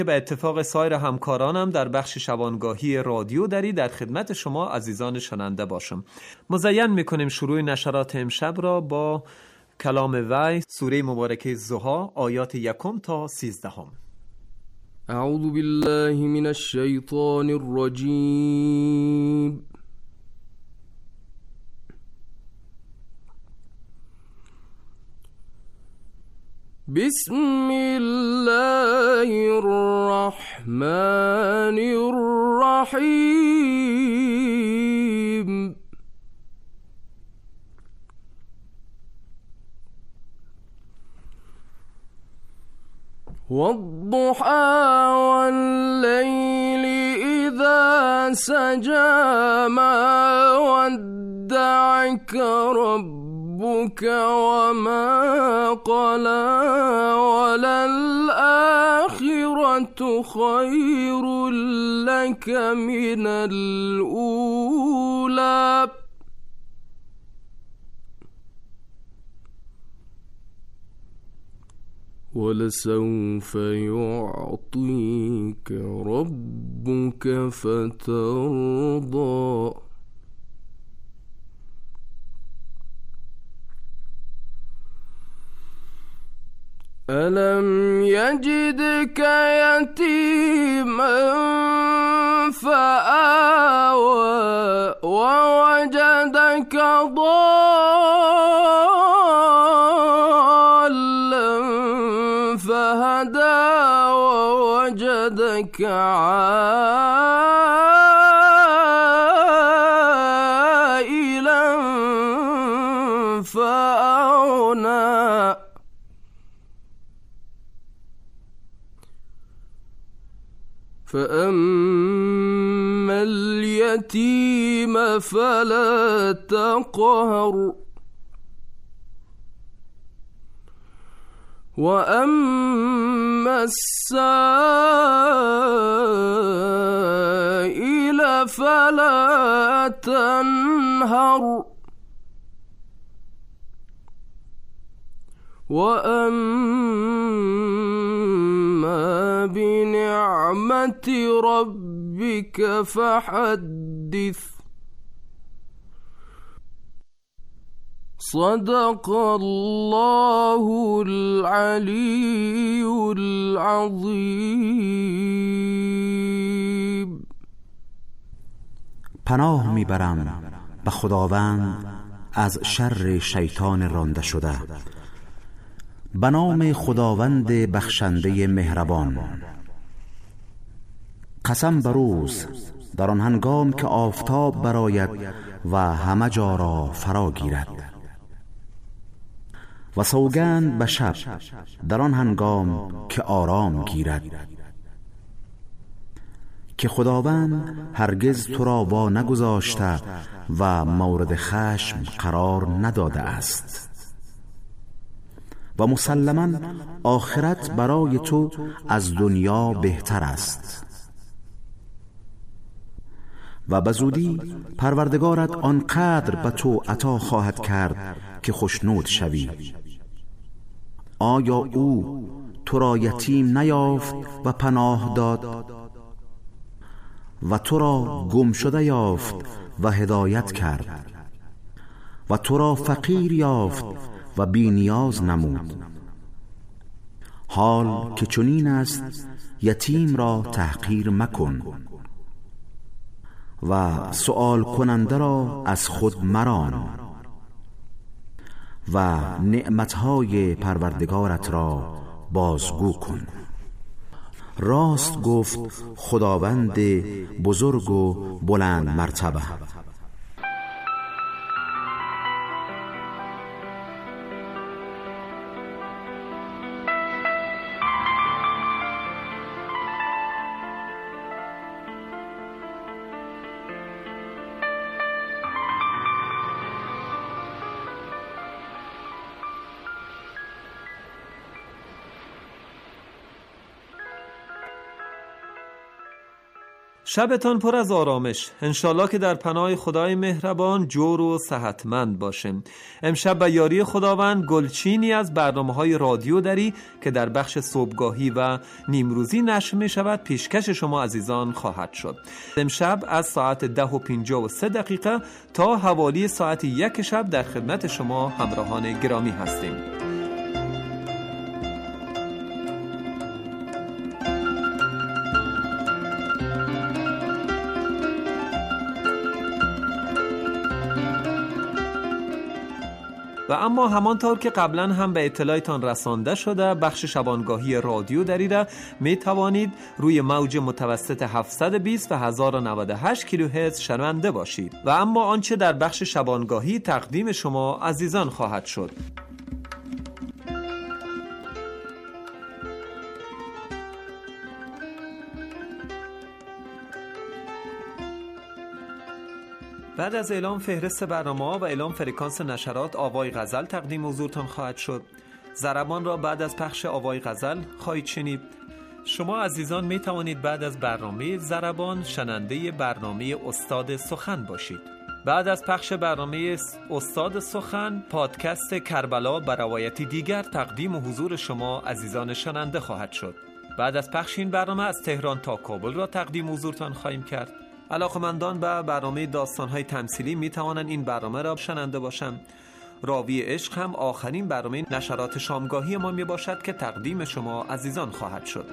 به اتفاق سایر همکارانم در بخش شبانگاهی رادیو دری در خدمت شما عزیزان شنونده باشم. مزین میکنیم شروع نشرات امشب را با کلام وی، سوره مبارکه ضحی، آیات 1 تا 13. اعوذ بالله من الشیطان الرجیم. بسم الله الرحمن الرحیم. والضحى والليل إذا سجى ما ودعك ربك وما قلى وللآخرة خير لك من الأولى ولسوف يعطيك ربك فترضى. ألم يجدك يتيما فآوى ووجدك ضالا فهدى ووجدك عائلا فأغنى. فأما اليتيم فلا تقهر وأما السائل فلا تنهر وأما بنعمة ربك فحدث. صدق الله العلي العظيم. پناه میبرم به خداوند از شر شیطان رانده شده. به نام خداوند بخشنده مهربان. قسم بر روز در آن هنگام که آفتاب برآید و همه جا را فرا گیرد، و سوگند به شب در آن هنگام که آرام گیرد، که خداوند هرگز تو را وا نگذاشته و مورد خشم قرار نداده است. و مسلماً آخرت برای تو از دنیا بهتر است. و بزودی پروردگارت آنقدر به تو عطا خواهد کرد که خوشنود شوی. آیا او تو را یتیم نیافت و پناه داد و تو را گم شده یافت و هدایت کرد و تو را فقیر یافت و بی نیاز نمود؟ حال که چنین است یتیم را تحقیر مکن و سؤال کننده را از خود مران و نعمتهای پروردگارت را بازگو کن. راست گفت خداوند بزرگ و بلند مرتبه. شبتان پر از آرامش. انشالله که در پناه خدای مهربان جور و صحتمند باشیم. امشب به یاری خداوند گلچینی از برنامه‌های رادیو دری که در بخش صبحگاهی و نیمروزی نشر می شود پیشکش شما عزیزان خواهد شد. امشب از ساعت 10:53 تا حوالی ساعت 1 شب در خدمت شما همراهان گرامی هستیم. و اما همانطور که قبلا هم به اطلاعتان رسانده شده، بخش شبانگاهی رادیو دری را می توانید روی موج متوسط 720 و 1098 کیلوهرتز شنونده باشید. و اما آنچه در بخش شبانگاهی تقدیم شما عزیزان خواهد شد. بعد از اعلام فهرست برنامه‌ها و اعلام فرکانس نشرات، آوای غزل تقدیم حضورتان خواهد شد. ضربان را بعد از پخش آوای غزل خواهید شنید. شما عزیزان می توانید بعد از برنامه ضربان شنونده برنامه استاد سخن باشید. بعد از پخش برنامه استاد سخن، پادکست کربلا به روایتی دیگر تقدیم حضور شما عزیزان شنونده خواهد شد. بعد از پخش این برنامه از تهران تا کابل را تقدیم حضورتان خواهیم کرد. علاقمندان به برنامه داستان‌های تمثیلی می توانند این برنامه را شنونده باشند. راوی عشق هم آخرین برنامه نشرات شامگاهی ما می باشد که تقدیم شما عزیزان خواهد شد.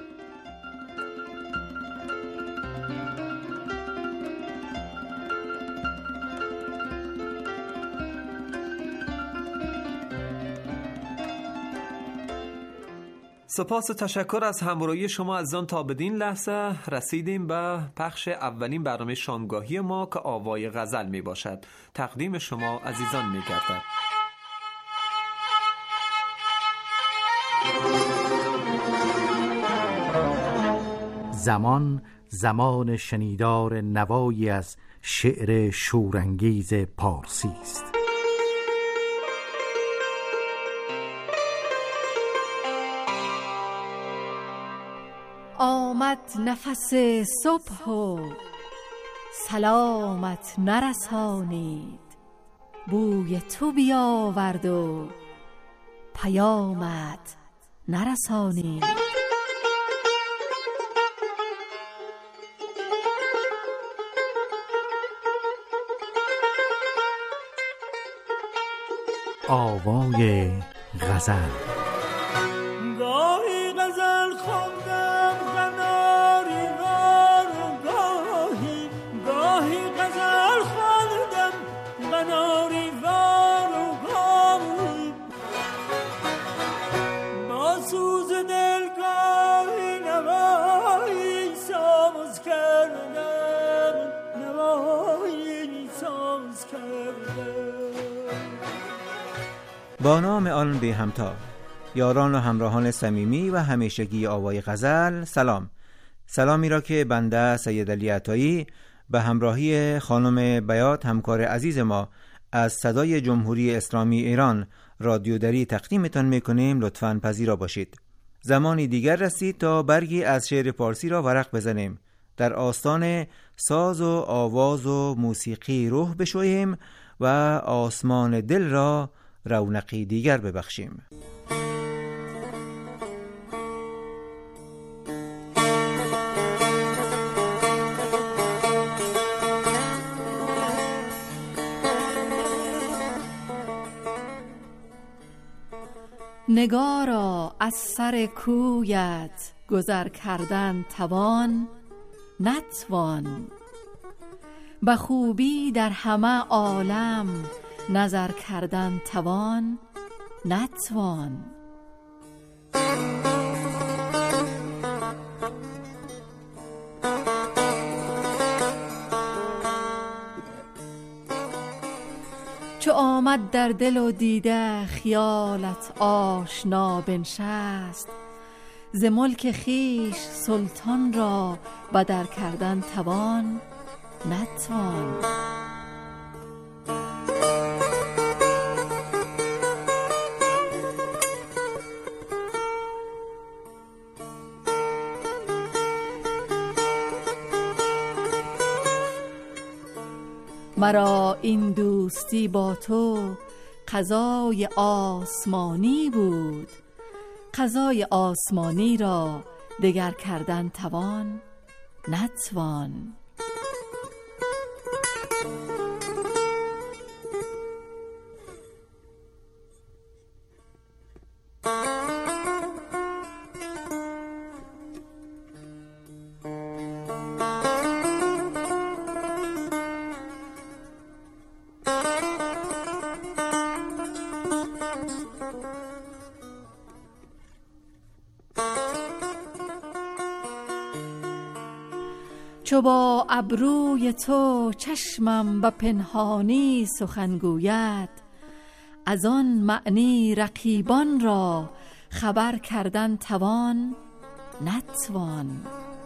سپاس و تشکر از همراهی شما عزیزان. تا بدین لحظه رسیدیم به پخش اولین برنامه شامگاهی ما که آوای غزل می باشد. تقدیم شما عزیزان می گردد. زمان شنیدار نوایی از شعر شورانگیز پارسی است. آمد نفس صبح و سلامت نرسانید، بوی تو بیاورد و پیامت نرسانید. آوای غزل. گاهی غزل خواندم قناری وار و گاهی غزل خواندم قناری وار و گاهی با سوز دل گاهی نوایی ساز کردم، نوایی ساز کردم. با نام آن بی همتا، یاران و همراهان صمیمی و همیشگی آوای غزل، سلامی را که بنده سید علی عطایی به همراهی خانم بیات همکار عزیز ما از صدای جمهوری اسلامی ایران رادیو دری تقدیمتان میکنیم. لطفاً پذیرا باشید. زمانی دیگر رسید تا برگی از شعر پارسی را ورق بزنیم، در آستان ساز و آواز و موسیقی روح بشوییم و آسمان دل را رونقی دیگر ببخشیم. نگارا از سر کویت گذر کردن توان نتوان، به خوبی در همه عالم نظر کردن توان نتوان. چو آمد در دل و دیده خیالت آشنا بنشست، ز ملک خویش سلطان را بدر کردن توان نتوان. مرا این دوستی با تو قضای آسمانی بود، قضای آسمانی را دگر کردن توان نتوان. چو با ابروی تو چشمم به پنهانی سخن گوید، از آن معنی رقیبان را خبر کردن توان نتوان.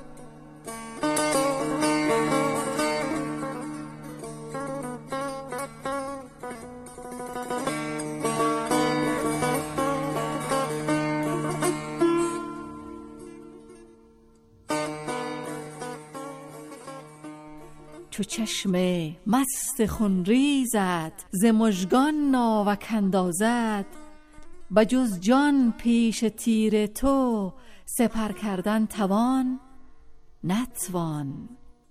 چو چشم مست خونریزت ز مژگان ناوک اندازد، بجز جان پیش تیر تو سپر کردن توان نتوان.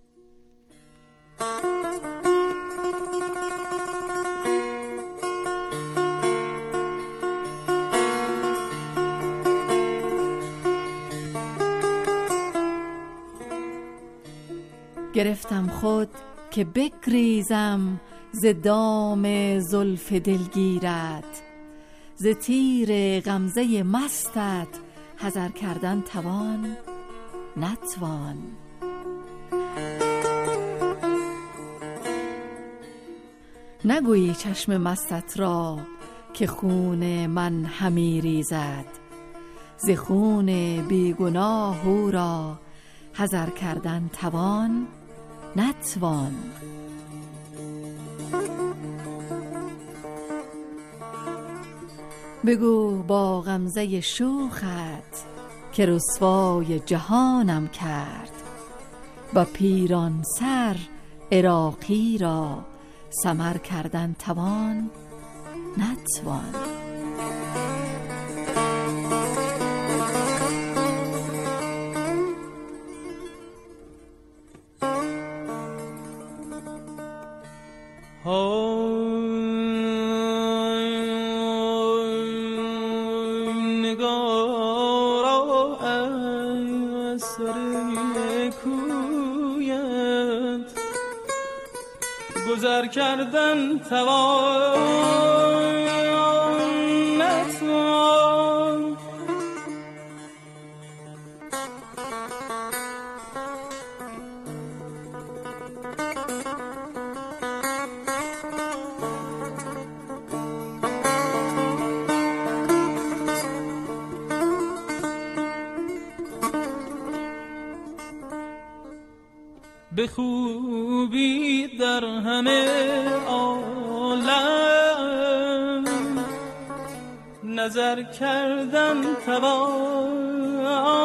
گرفتم خود که بگریزم ز دام زلف دلگیرت، ز تیر غمزه مستت حذر کردن توان نتوان. نگویی چشم مستت را که خون من همی ریزد، ز خون بیگناه او را حذر کردن توان نتوان. بگو با غمزه شوخت که رسوای جهانم کرد، با پیران سر عراقی را سمر کردن توان نتوان. نگارا از سر کویت گذر کردن توان نتوان. به خوبی در همه عالم نظر کردن توان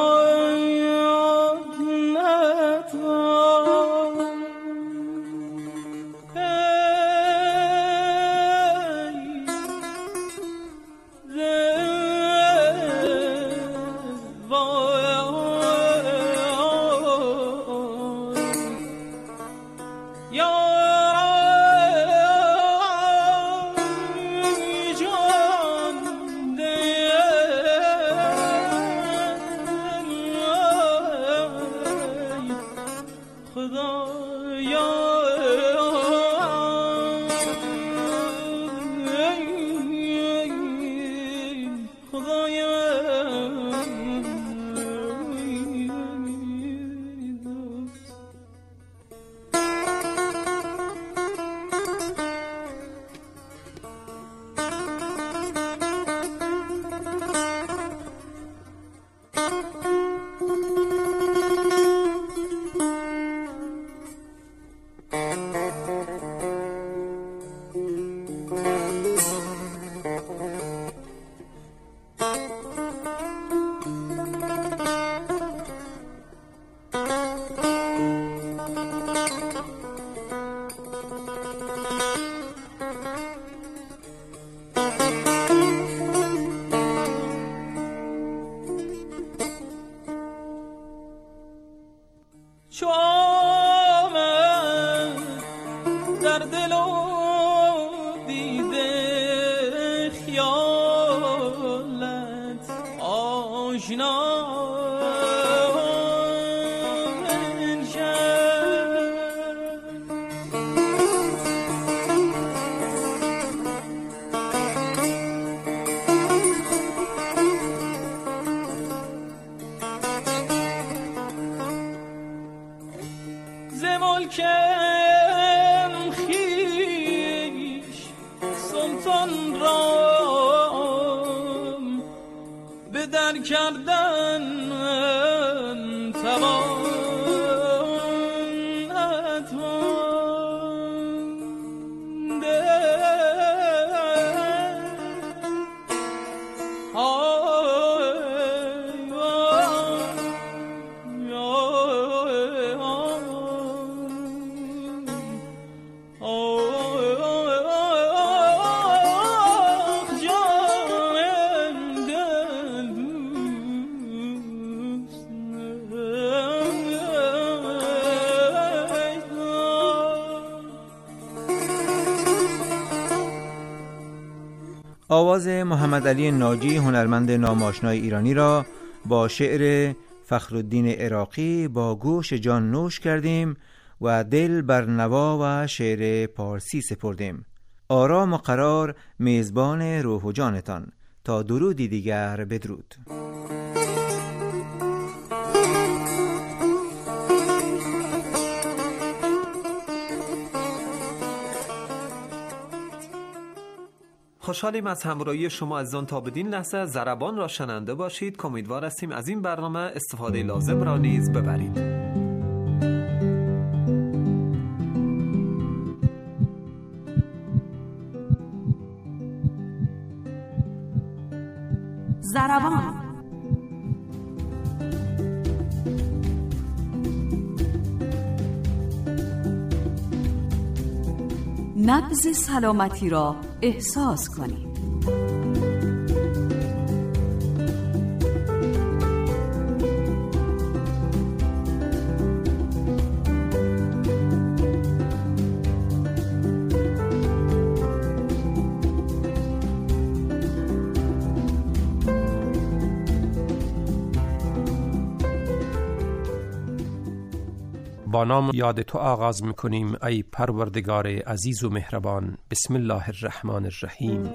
نتوان. چو آمد در دل و دیده خیالت آشنا کم خیش سلطان رام به در کردن توانت مانده آواز محمد علی ناجی هنرمند ناماشنای ایرانی را با شعر فخرالدین عراقی با گوش جان نوش کردیم و دل بر نوا و شعر پارسی سپردیم. آرام و قرار میزبان روح و جانتان. تا درودی دیگر بدرود. خوشحالیم از همراهی شما عزیزان. تا بدین لحظه ضربان را شنونده باشید که امیدوار هستیم از این برنامه استفاده لازم را نیز ببرید. ضربان نبض سلامتی را احساس کنید. با نام یاد تو آغاز میکنیم ای پروردگار عزیز و مهربان. بسم الله الرحمن الرحیم.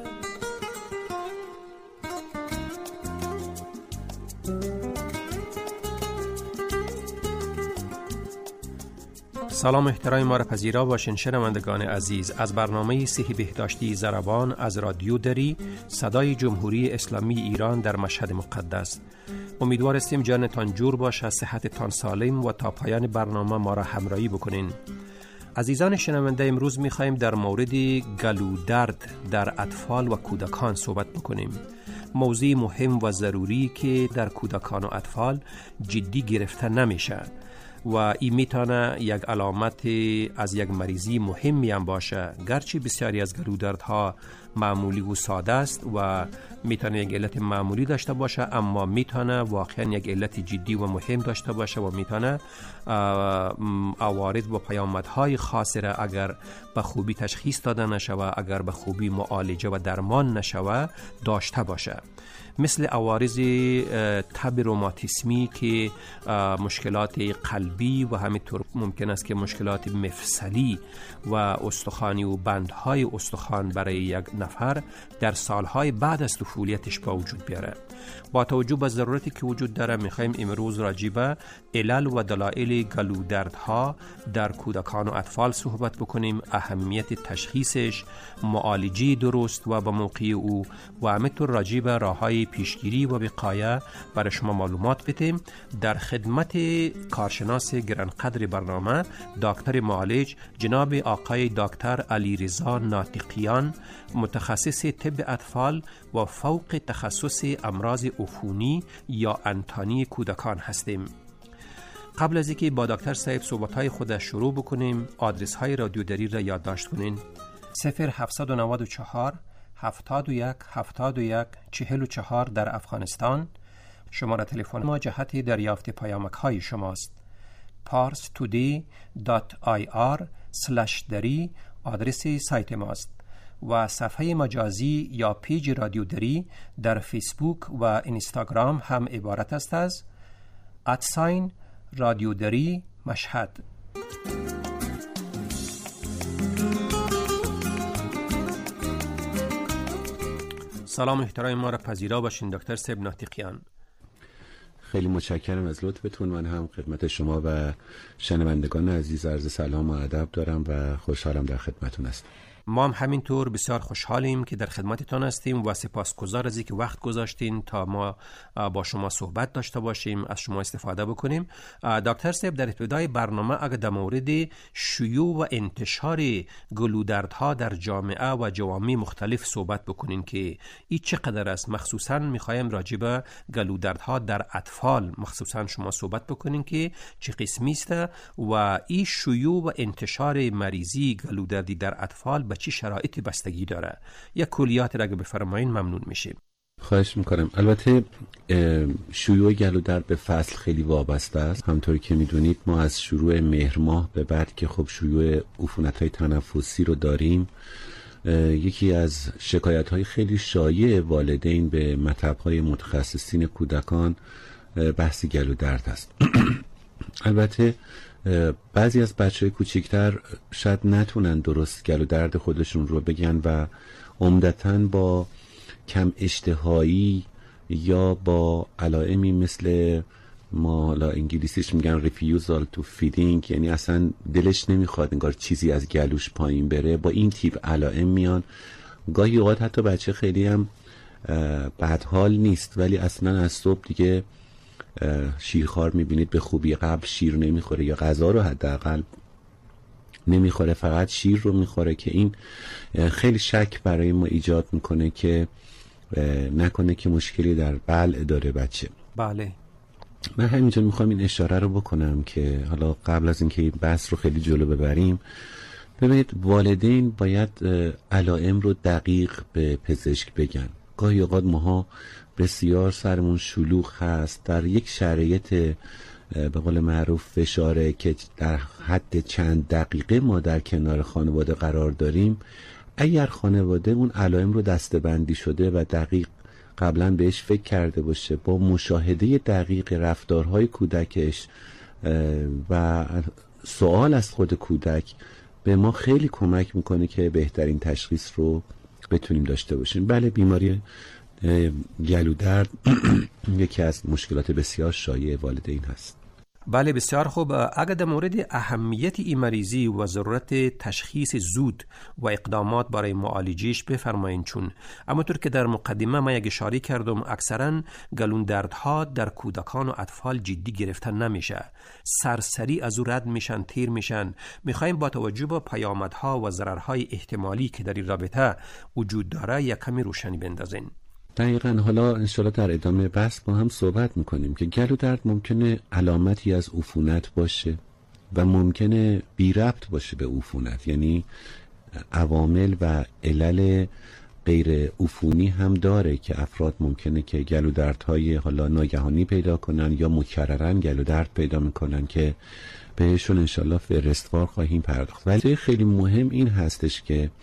سلام احترام ما را پذیرا باشین شنوندگان عزیز. از برنامه صحی بهداشتی ضربان از رادیو دری صدای جمهوری اسلامی ایران در مشهد مقدس. امیدوار هستیم جانتان جور باشه، صحتتان سالم و تا پایان برنامه ما را همراهی بکنین. عزیزان شنونده، امروز می‌خوایم در مورد گلودرد در اطفال و کودکان صحبت بکنیم. موضوع مهم و ضروری که در کودکان و اطفال جدی گرفته نمیشه و این میتونه یک علامت از یک مریضی مهمی هم باشه. گرچه بسیاری از گلودردها معمولی و ساده است و میتونه یک علت معمولی داشته باشه، اما میتونه واقعا یک علت جدی و مهم داشته باشه و میتونه عوارض و پیامدهای خاصی را اگر به خوبی تشخیص داده نشوه، اگر به خوبی معالجه و درمان نشوه داشته باشه. مثل عوارض تب روماتیسمی که مشکلات قلبی و همینطور ممکن است که مشکلات مفصلی و استخوانی و بندهای استخوان برای یک نفر در سالهای بعد از طفولیتش با وجود بیاره. با توجه به ضرورتی که وجود داره میخوایم امروز راجع به علل و دلایل گلودردها در کودکان و اطفال صحبت بکنیم، اهمیت تشخیصش، معالجه درست و به موقع او و همینطور راجع به راههای پیشگیری و وقایه برای شما معلومات بدیم. در خدمت کارشناس گرانقدر برنامه دکتر معالج جناب آقای دکتر علیرضا ناطقیان، متخصص طب اطفال و فوق تخصص امراض عفونی یا انتانی کودکان هستیم. قبل از اینکه با دکتر صاحب صحبت‌های خود شروع بکنیم، آدرس‌های رادیو دری را یادداشت کنین. 0794 71 71 44 در افغانستان. شماره تلفن ما جهت دریافت پیامک‌های شماست. parstoday.ir/dari آدرس سایت ماست و صفحه مجازی یا پیج رادیو دری در فیسبوک و اینستاگرام هم عبارت است از رادیو دری مشهد. سلام و احترام ما را پذیرا باشین دکتر صاحب ناطقیان. خیلی متشکرم از لطفتون. من هم خدمت شما و شنوندگان عزیز عرض سلام و ادب دارم و خوشحالم در خدمتون هستم. ما هم همینطور بسیار خوشحالیم که در خدمتتان هستیم و سپاسگزار از اینکه وقت گذاشتین تا ما با شما صحبت داشته باشیم، از شما استفاده بکنیم. دکتر صاحب، در ابتدای برنامه اگر در مورد شیوع و انتشار گلودردها در جامعه و جوامع مختلف صحبت بکنین که این چقدر است، مخصوصا میخوایم راجع به گلودردها در اطفال مخصوصا شما صحبت بکنین که چه قسمی است و این شیوع و انتشار مریضی گلودردی در اطفال به چه شرایطی بستگی داره. یک کلیات را اگه بفرمایین ممنون میشیم. خواهش میکنم. البته شیوع گلودرد به فصل خیلی وابسته است. همونطوری که میدونید ما از شروع مهر ماه به بعد که خب شیوع عفونت‌های تنفسی رو داریم، یکی از شکایت‌های خیلی شایع والدین به مطب‌های متخصصین کودکان بحث گلودرد است. البته بعضی از بچه‌های کوچیک‌تر شاید نتونن درست گلودرد خودشون رو بگن و عمدتاً با کم اشتهایی یا با علائمی مثل ما حالا انگلیسیش میگن refusal to feeding، یعنی اصلا دلش نمیخواد انگار چیزی از گلوش پایین بره، با این تیپ علائم میان. گاهی اوقات حتی بچه خیلی هم بدحال نیست ولی اصلا از صبح دیگه شیرخوار میبینید به خوبی قبل شیر نمیخوره یا غذا رو حداقل نمیخوره، فقط شیر رو میخوره، که این خیلی شک برای ما ایجاد میکنه که نکنه که مشکلی در بلع داره بچه. بله. من همینجا میخوام این اشاره رو بکنم که حالا قبل از اینکه این بحث رو خیلی جلو ببریم، ببینید والدین باید علائم رو دقیق به پزشک بگن. گاهی اوقات ماها بسیار سرمون شلوغ هست، در یک شرایط به قول معروف فشاره که در حد چند دقیقه ما در کنار خانواده قرار داریم. اگر خانواده اون علائم رو دسته‌بندی شده و دقیق قبلا بهش فکر کرده باشه، با مشاهده دقیق رفتارهای کودکش و سوال از خود کودک، به ما خیلی کمک میکنه که بهترین تشخیص رو بتونیم داشته باشیم. بله، بیماری گلودرد یکی از مشکلات بسیار شایع والدین هست. بله، بسیار خوب. اگر در مورد اهمیت این مریضی و ضرورت تشخیص زود و اقدامات برای معالجهش بفرمایین، چون همونطور که در مقدمه من یک اشاره کردم اکثرا گلودردها در کودکان و اطفال جدی گرفتن نمیشه، سرسری از او رد میشن، تیر میشن. میخوایم با توجه به پیامدها و ضررهای احتمالی که در این رابطه وجود داره یک کمی روشنی بندازین. دقیقاً. حالا انشالله در ادامه بحث با هم صحبت میکنیم که گلودرد ممکنه علامتی از عفونت باشه و ممکنه بی ربط باشه به عفونت، یعنی عوامل و علل غیر عفونی هم داره که افراد ممکنه که گلودردهای حالا ناگهانی پیدا کنن یا مکررن گلودرد پیدا میکنن که بهشون انشالله فهرستوار خواهیم پرداخت. ولی خیلی مهم این هستش که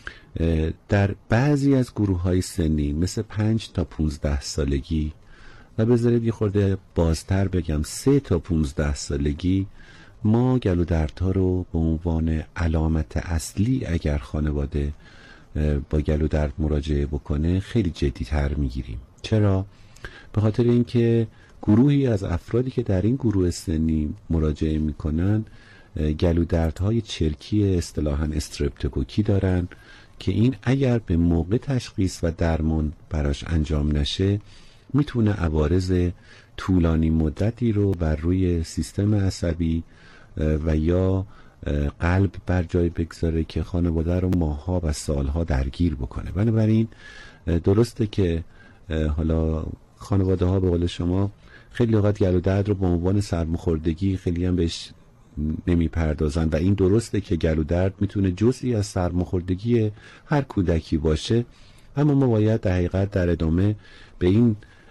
در بعضی از گروه‌های سنی مثل 5 تا 15 سالگی و بذارید یه خورده بازتر بگم 3 تا 15 سالگی، ما گلودردها رو به عنوان علامت اصلی اگر خانواده با گلودرد مراجعه بکنه خیلی جدی‌تر میگیریم. چرا؟ به خاطر اینکه گروهی از افرادی که در این گروه سنی مراجعه میکنن گلودردهای چرکی اصطلاحاً استرپتوکوکی دارن که این اگر به موقع تشخیص و درمان براش انجام نشه میتونه عوارض طولانی مدتی رو بر روی سیستم عصبی و یا قلب بر جای بگذاره که خانواده رو ماه‌ها و سالها درگیر بکنه. بنابراین درسته که حالا خانواده ها به قول شما خیلی اوقات گلودرد رو به عنوان سرماخوردگی خیلی هم بهش نمیپردازن و این درسته که گلودرد میتونه جزئی از سرماخوردگی هر کودکی باشه، اما ما باید در حقیقت در ادامه به این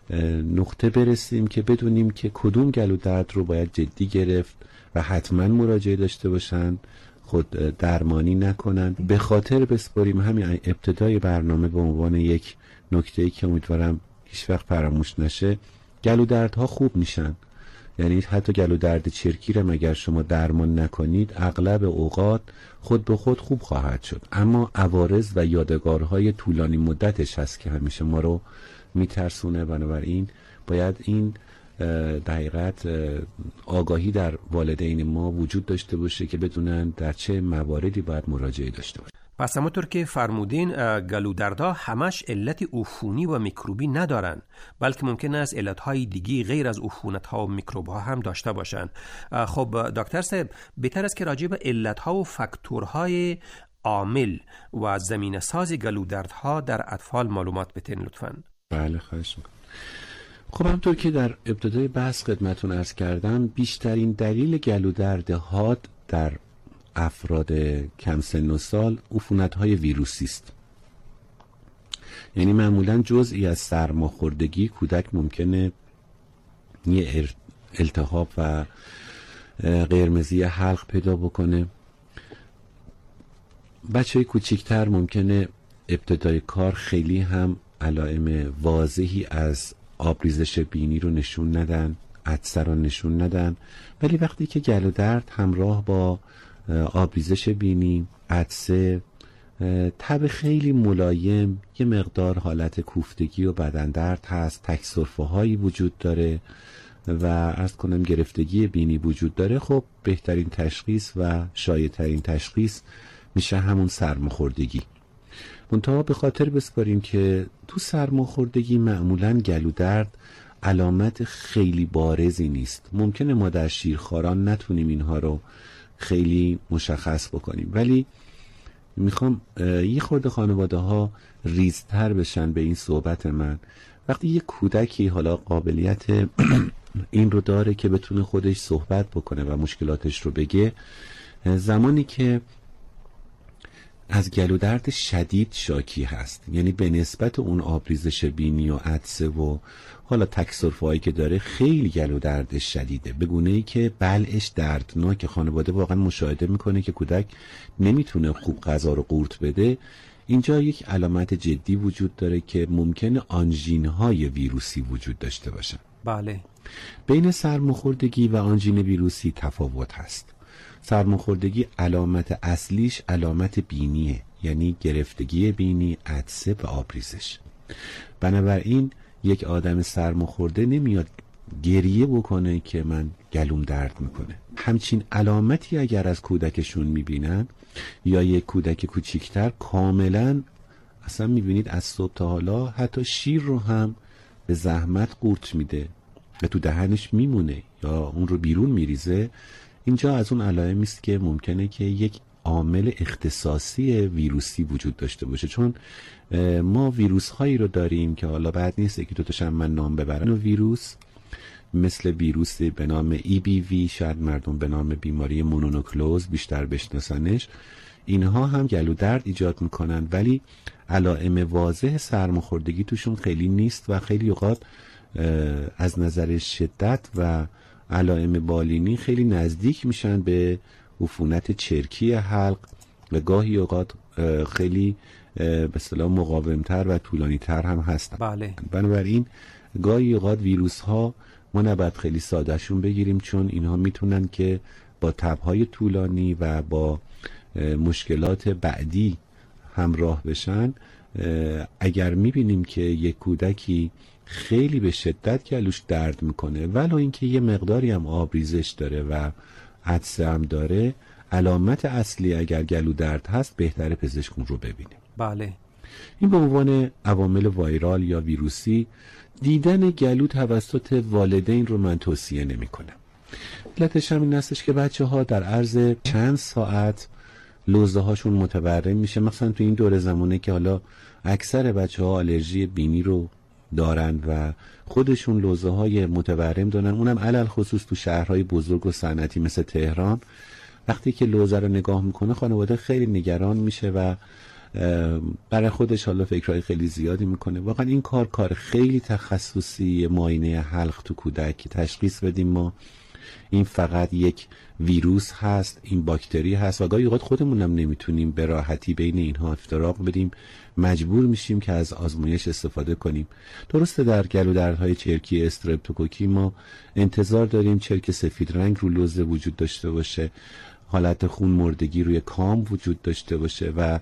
نقطه برسیم که بدونیم که کدوم گلودرد رو باید جدی گرفت و حتما مراجعه داشته باشن، خود درمانی نکنن. به خاطر بسپاریم همین ابتدای برنامه به عنوان یک نکته‌ای که امیدوارم هیچ وقت فراموش نشه، گلودردها خوب میشن. یعنی حتی گلودرد چرکی رو اگر شما درمان نکنید اغلب اوقات خود به خود خوب خواهد شد، اما عوارض و یادگارهای طولانی مدتش هست که همیشه ما رو میترسونه. بنابراین باید این دقیقت آگاهی در والدین ما وجود داشته باشه که بدونن در چه مواردی باید مراجعه داشته باشه. پس همونطور که فرمودین گلودردها همش علت عفونی و میکروبی ندارن، بلکه ممکن است علتهای دیگی غیر از عفونت‌ها و میکروب‌ها هم داشته باشن. خب دکتر صاحب، بهتر است که راجع به علت‌ها و فاکتورهای عامل و زمینه ساز گلودردها در اطفال معلومات بدین لطفاً. بله خواهش میکنم. خب همطور که در ابتدای بحث خدمتون عرض کردم، بیشترین دلیل گلودرد حاد در افراد کم سن و سال عفونت‌های ویروسی است. یعنی معمولاً جزئی از سرماخوردگی کودک ممکنه یه التهاب و قرمزی حلق پیدا بکنه. بچه‌های کوچیک‌تر ممکنه ابتدای کار خیلی هم علائم واضحی از آبریزش بینی رو نشون ندن، عطسه رو نشون ندن، ولی وقتی که گلودرد همراه با آبریزش بینی، عطسه، تب خیلی ملایم، یه مقدار حالت کوفتگی و بدن درد هست، تک سرفه هایی وجود داره و عرض کنم گرفتگی بینی وجود داره، خب بهترین تشخیص و شایع‌ترین تشخیص میشه همون سرماخوردگی. منتها به خاطر بسپاریم که تو سرماخوردگی معمولاً گلودرد علامت خیلی بارزی نیست. ممکنه ما در شیرخواران نتونیم اینها رو خیلی مشخص بکنیم، ولی میخوام یه خورده خانواده ها ریزتر بشن به این صحبت من. وقتی یه کودکی حالا قابلیت این رو داره که بتونه خودش صحبت بکنه و مشکلاتش رو بگه، زمانی که از گلودرد شدید شاکی هست، یعنی به نسبت اون آبریزش بینی و عطسه و حالا تک سرفه‌ای که داره خیلی گلودرد شدیده، به گونه‌ای که بلعش دردناک، خانواده واقعا مشاهده میکنه که کودک نمیتونه خوب غذا رو قورت بده، اینجا یک علامت جدی وجود داره که ممکنه آنژین‌های ویروسی وجود داشته باشن. بله. بین سرماخوردگی و آنژین ویروسی تفاوت هست. سرماخوردگی علامت اصلیش علامت بینیه، یعنی گرفتگی بینی، عطسه و آبریزش. بنابراین یک آدم سرماخورده نمیاد گریه بکنه که من گلوم درد میکنه. همچین علامتی اگر از کودکشون میبینن یا یک کودک کوچیکتر، کاملا اصلا میبینید از صبح تا حالا حتی شیر رو هم به زحمت قورت میده و تو دهنش میمونه یا اون رو بیرون میریزه. اینجا از اون علائمی است که ممکنه که یک عامل اختصاصی ویروسی وجود داشته باشه، چون ما ویروس هایی رو داریم که حالا بعد نیست یکی دوتاش هم من نام ببرم. ویروس مثل ویروس به نام EBV، شاید مردم به نام بیماری مونونوکلوز بیشتر بشناسنش، اینها هم گلودرد ایجاد میکنن، ولی علائم واضح سرماخوردگی توشون خیلی نیست و خیلی اوقات از نظر شدت و علائم بالینی خیلی نزدیک میشن به عفونت چرکی حلق و گاهی اوقات خیلی به اصطلاح مقاومتر و طولانی‌تر هم هستن. بله. بنابراین گاهی اوقات ویروس ها ما نباید خیلی سادهشون بگیریم، چون اینها میتونن که با تب‌های طولانی و با مشکلات بعدی همراه بشن. اگر میبینیم که یک کودکی خیلی به شدت گلوش درد میکنه ولو اینکه یه مقداری هم آبریزش داره و عطسه هم داره، علامت اصلی اگر گلو درد هست بهتره پزشکون رو ببینه. بله. این به عنوان عوامل وایرال یا ویروسی. دیدن گلو توسط والدین رو من توصیه نمی کنم. علتش هم این هستش که بچه ها در عرض چند ساعت لوزه هاشون متورم میشه، مثلا تو این دوره زمانه که حالا اکثر بچه ها آلرژی بینی رو دارن و خودشون لوزه های متورم دارن، اونم علل خصوص تو شهرهای بزرگ و صنعتی مثل تهران. وقتی که لوزه رو نگاه میکنه خانواده خیلی نگران میشه و برای خودش حالا فکرهای خیلی زیادی میکنه. واقعا این کار خیلی تخصصی، معاینه حلق تو کودک که تشخیص بدیم ما این فقط یک ویروس هست، این باکتری هست و گاهی اوقات خودمون هم نمیتونیم به راحتی بین اینها افتراق بدیم، مجبور میشیم که از آزمایش استفاده کنیم. درسته در گلودردهای چرکی استرپتوکوکی ما انتظار داریم چرک سفید رنگ رو لوزه وجود داشته باشه، حالت خون مردگی روی کام وجود داشته باشه و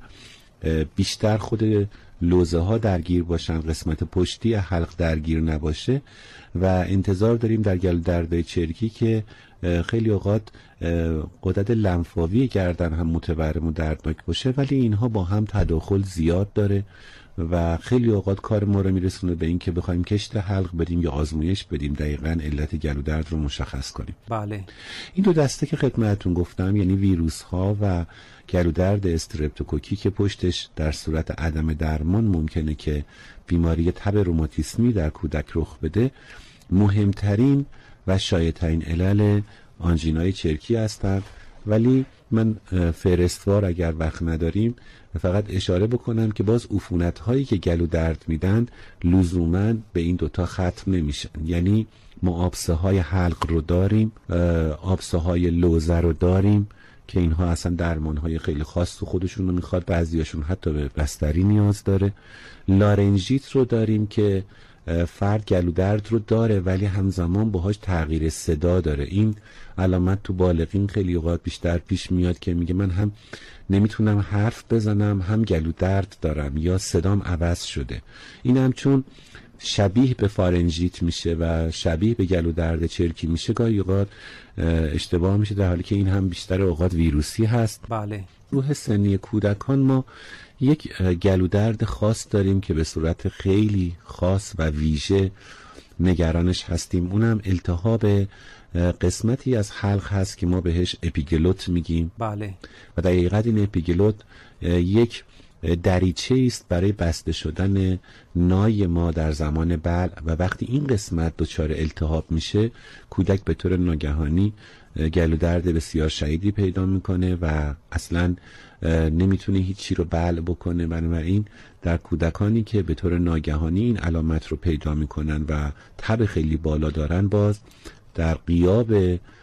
بیشتر خود لوزه ها درگیر باشن، قسمت پشتی حلق درگیر نباشه و انتظار داریم در گلودردهای چرکی که خیلی اوقات غدد لنفاوی گردن هم متورم و دردناک باشه، ولی اینها با هم تداخل زیاد داره و خیلی اوقات کار ما رو میرسونه به این که بخوایم کشت حلق بدیم یا آزمایش بدیم دقیقاً علت گلودرد رو مشخص کنیم. بله. این دو دسته که خدمتتون گفتم، یعنی ویروس ها و گلودرد استرپتوکوکی که پشتش در صورت عدم درمان ممکنه که بیماری تب روماتیسمی در کودک رخ بده، مهمترین و شایع‌ترین علل آنژینای چرکی هستند. ولی من فهرستوار اگر وقت نداریم فقط اشاره بکنم که باز عفونت هایی که گلودرد میدن لزوماً به این دوتا ختم نمیشن. یعنی ما آبسه های حلق رو داریم، آبسه های لوزه رو داریم که اینها اصلا درمان های خیلی خاص تو خودشون رو میخواد، بعضیاشون حتی به بستری نیاز داره. لارنژیت رو داریم که فرد گلودرد رو داره ولی همزمان باهاش تغییر صدا داره. این علامت تو بالغین خیلی اوقات بیشتر پیش میاد که میگه من هم نمیتونم حرف بزنم هم گلودرد دارم یا صدام عوض شده. این هم چون شبیه به فارنژیت میشه و شبیه به گلودرد چرکی میشه گاهی اوقات اشتباه میشه، در حالی که این هم بیشتر اوقات ویروسی هست. بله. روح سنی کودکان ما یک گلودرد خاص داریم که به صورت خیلی خاص و ویژه نگرانش هستیم. اونم التهاب قسمتی از حلق هست که ما بهش اپیگلوت میگیم. بله. و در حقیقت این اپیگلوت یک دریچه است برای بسته شدن نای ما در زمان بلع و وقتی این قسمت دچار التهاب میشه کودک به طور ناگهانی گلودرد بسیار شدیدی پیدا میکنه و اصلا نمیتونه هیچی رو بلع بکنه. بنابراین در کودکانی که به طور ناگهانی این علامت رو پیدا میکنن و تب خیلی بالا دارن، باز در غیاب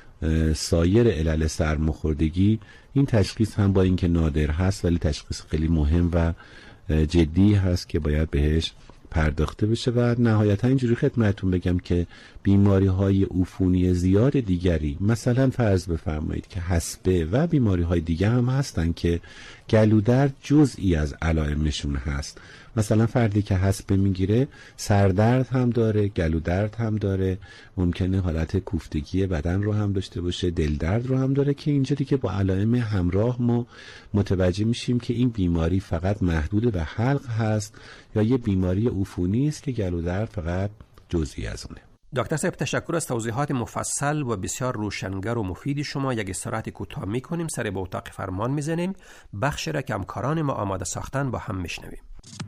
سایر علل سرماخوردگی این تشخیص هم با اینکه نادر هست ولی تشخیص خیلی مهم و جدی هست که باید بهش پرداخته بشه. و نهایتا اینجوری خدمتتون بگم که بیماری های عفونی زیاد دیگری، مثلا فرض بفرمایید که حصبه و بیماری های دیگه هم هستن که گلودرد جزئی از علائمشون هست. مثلا فردی که حصبه میگیره سردرد هم داره، گلودرد هم داره، ممکنه حالت کوفتگی بدن رو هم داشته باشه، دل درد رو هم داره که اینجا دیگه با علائم همراه ما متوجه میشیم که این بیماری فقط محدود به حلق هست یا یه بیماری عفونی است که گلودرد فقط جزئی از اونه. دکتر صاحب تشکر از توضیحات مفصل و بسیار روشنگر و مفید شما. یک استراحت کوتاه میکنیم، سر به اتاق فرمان میزنیم، بخش را که همکاران ما آماده ساختن با هم میشنویم.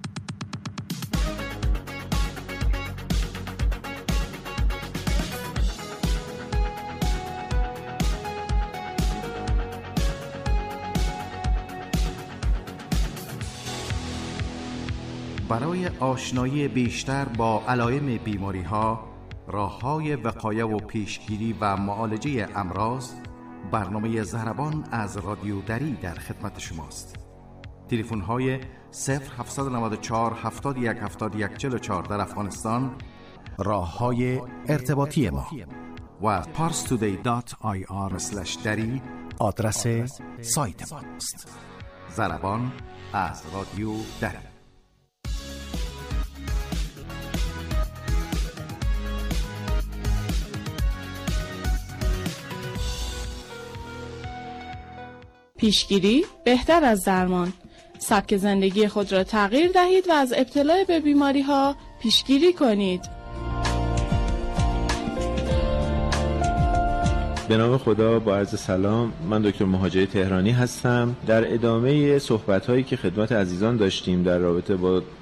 برای آشنایی بیشتر با علائم بیماری‌ها، راه‌های وقایه و پیشگیری و معالجه امراض، برنامه ضربان از رادیو دری در خدمت شماست. تلفن‌های 0794 71 71 44 در افغانستان، راه‌های ارتباطی ما و parstoday.ir/dari آدرس سایت ماست. ضربان از رادیو دری. پیشگیری بهتر از درمان. سبک زندگی خود را تغییر دهید و از ابتلا به بیماری ها پیشگیری کنید. به نام خدا، با عرض سلام، من دکتر مهاجری تهرانی هستم. در ادامه صحبت‌هایی که خدمت عزیزان داشتیم در رابطه با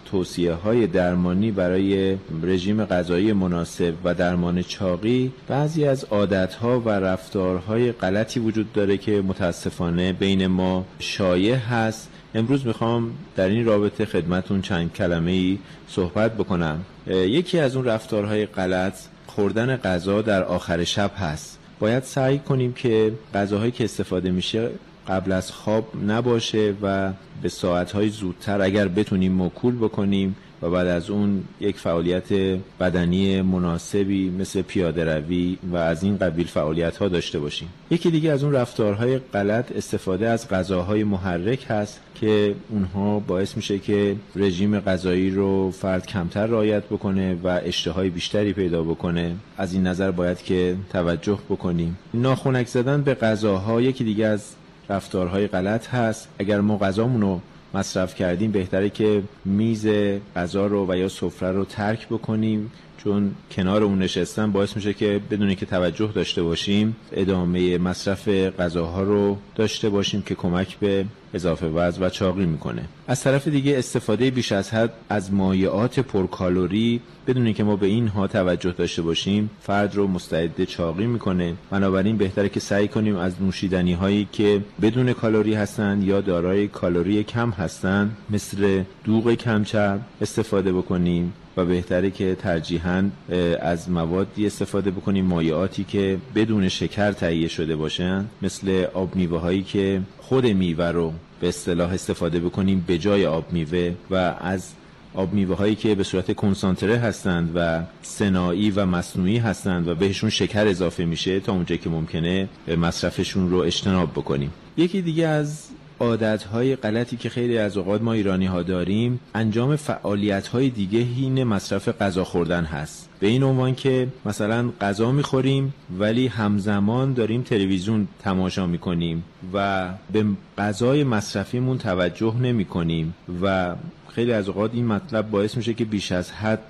توصیه‌های درمانی برای رژیم غذایی مناسب و درمان چاقی بعضی از عادت‌ها و رفتارهای غلطی وجود داره که متاسفانه بین ما شایع هست. امروز میخوام در این رابطه خدمتون چند کلمه‌ای صحبت بکنم. یکی از اون رفتارهای غلط خوردن غذا در آخر شب هست. باید سعی کنیم که غذاهایی که استفاده میشه قبل از خواب نباشه و به ساعتهای زودتر اگر بتونیم موکول بکنیم و بعد از اون یک فعالیت بدنی مناسبی مثل پیاده روی و از این قبیل فعالیت‌ها داشته باشیم. یکی دیگه از اون رفتارهای غلط استفاده از غذاهای محرک هست که اونها باعث میشه که رژیم غذایی رو فرد کمتر رعایت بکنه و اشتهای بیشتری پیدا بکنه. از این نظر باید که توجه بکنیم. ناخنک زدن به غذاها یکی دیگه از رفتارهای غلط هست. اگر ما غذامون رو مصرف کردیم بهتره که میز غذا رو و یا سفره رو ترک بکنیم، چون کنار اون نشستن باعث میشه که بدون که توجه داشته باشیم ادامه مصرف غذاها رو داشته باشیم که کمک به اضافه وزن و چاقی میکنه. از طرف دیگه استفاده بیش از حد از مایعات پرکالری بدون که ما به اینها توجه داشته باشیم فرد رو مستعد چاقی میکنه. بنابراین بهتره که سعی کنیم از نوشیدنی هایی که بدون کالری هستن یا دارای کالری کم هستن مثل دوغ کمچرب استفاده بکنیم و بهتره که ترجیحاً از موادی استفاده بکنیم مایعاتی که بدون شکر تهیه شده باشن، مثل آب میوه هایی که خود میوه رو به اصطلاح استفاده بکنیم به جای آب میوه و از آب میوه هایی که به صورت کنسانتره هستند و صناعی و مصنوعی هستند و بهشون شکر اضافه میشه تا اونجایی که ممکنه مصرفشون رو اجتناب بکنیم. یکی دیگه از عادت‌های غلطی که خیلی از اوقات ما ایرانی‌ها داریم انجام فعالیت‌های دیگه حین مصرف غذا خوردن هست. به این عنوان که مثلا غذا می‌خوریم ولی همزمان داریم تلویزیون تماشا می‌کنیم و به غذای مصرفیمون توجه نمی‌کنیم و خیلی از اوقات این مطلب باعث میشه که بیش از حد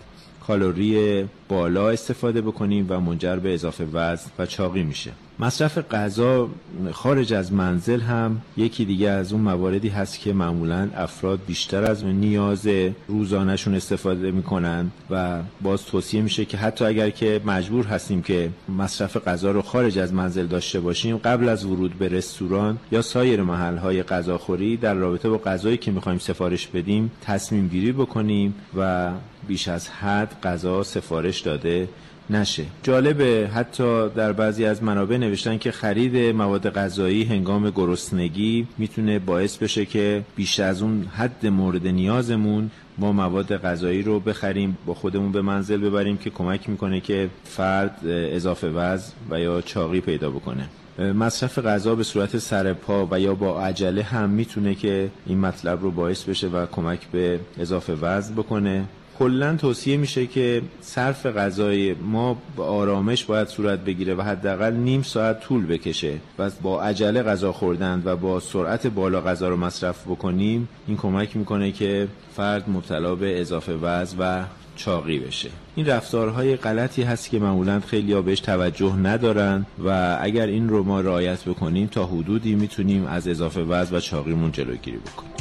کالری بالا استفاده بکنیم و منجر به اضافه وزن و چاقی میشه. مصرف غذا خارج از منزل هم یکی دیگه از اون مواردی هست که معمولاً افراد بیشتر از اون نیاز روزانه‌شون استفاده میکنن و باز توصیه میشه که حتی اگر که مجبور هستیم که مصرف غذا رو خارج از منزل داشته باشیم قبل از ورود به رستوران یا سایر محل‌های غذاخوری در رابطه با غذایی که میخوایم سفارش بدیم تصمیم گیری بکنیم و بیش از حد غذا سفارش داده نشه. جالبه حتی در بعضی از منابع نوشتن که خرید مواد غذایی هنگام گرسنگی میتونه باعث بشه که بیش از اون حد مورد نیازمون ما مواد غذایی رو بخریم با خودمون به منزل ببریم که کمک میکنه که فرد اضافه وزن و یا چاقی پیدا بکنه. مصرف غذا به صورت سرپا و یا با عجله هم میتونه که این مطلب رو باعث بشه و کمک به اضافه وزن بکنه. کلاً توصیه میشه که صرف غذای ما با آرامش باید صورت بگیره و حداقل نیم ساعت طول بکشه و با عجله غذا خوردن و با سرعت بالا غذا رو مصرف بکنیم این کمک میکنه که فرد مبتلا به اضافه وزن و چاقی بشه. این رفتارهای غلطی هست که معمولاً خیلی‌ها بهش توجه ندارن و اگر این رو ما رعایت بکنیم تا حدودی میتونیم از اضافه وزن و چاقیمون جلوگیری بکنیم.